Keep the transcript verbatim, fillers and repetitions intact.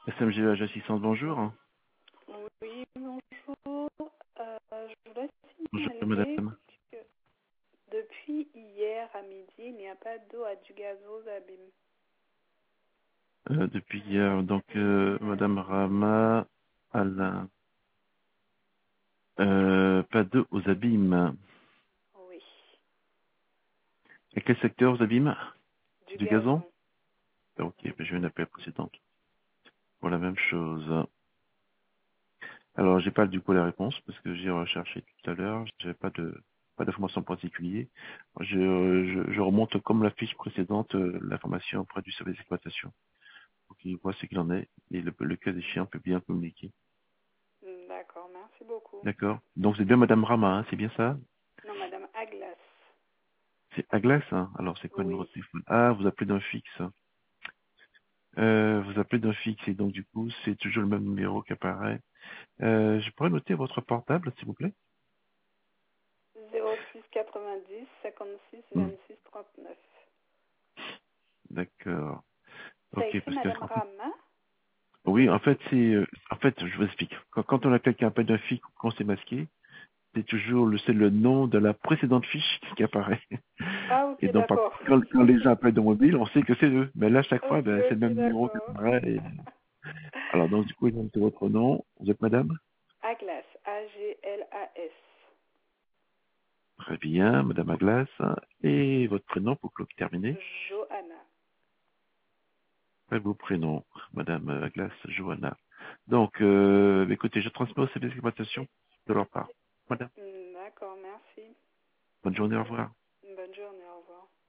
S M G H Assistance, bonjour. Oui, bonjour. Euh, je voulais Bonjour signaler madame. que depuis hier à midi, il n'y a pas d'eau à du gazo aux abîmes. Euh, depuis hier, donc euh, madame Rama Alain. Euh, pas d'eau aux abîmes. Oui, À quel secteur aux abîmes? du Du gazon? gazon. Ah, ok, ben, je vais une appel précédente pour la même chose. Alors j'ai pas du coup la réponse parce que j'ai recherché tout à l'heure, j'avais pas de pas d'information particulière. Je, je, je remonte comme la fiche précédente euh, l'information auprès du service d'exploitation pour qu'il voit ce qu'il en est et le, le cas échéant peut bien communiquer. D'accord, merci beaucoup. D'accord. Donc c'est bien madame Rama, hein, c'est bien ça? Non, Madame Aglas. C'est Aglas, hein. Alors c'est quoi le numéro Oui, de téléphone? Ah, vous appelez d'un fixe. Euh, vous appelez d'un fixe et donc du coup c'est toujours le même numéro qui apparaît. Euh, je pourrais noter votre portable, s'il vous plaît? zéro six quatre-vingt-dix cinquante-six Hmm, vingt-six trente-neuf. d'accord. C'est Ok, écrit parce que Madame en fait, Rama. oui, en fait c'est, euh, en fait, je vous explique. Quand, quand on appelle quelqu'un appelle d'un fixe, quand c'est masqué, c'est toujours le, c'est le nom de la précédente fiche qui apparaît. Ah, ok, Et donc par- d'accord. quand, quand les gens appellent de mobile, on sait que c'est eux. Mais là, chaque fois, Ok, ben, c'est le ok, même numéro qui d'accord. apparaît. Et- Alors donc du coup, donc, c'est votre nom. Vous êtes madame? Aglas, A G L A S. Très bien, Madame Aglas. Et votre prénom pour clôt terminer. Johanna. Pas vos prénoms, Madame Aglas Johanna. Donc, euh, écoutez, je transmets au service d'exploitation de leur part. Madame, D'accord, merci. bonne journée, au revoir. Bonne journée, au revoir.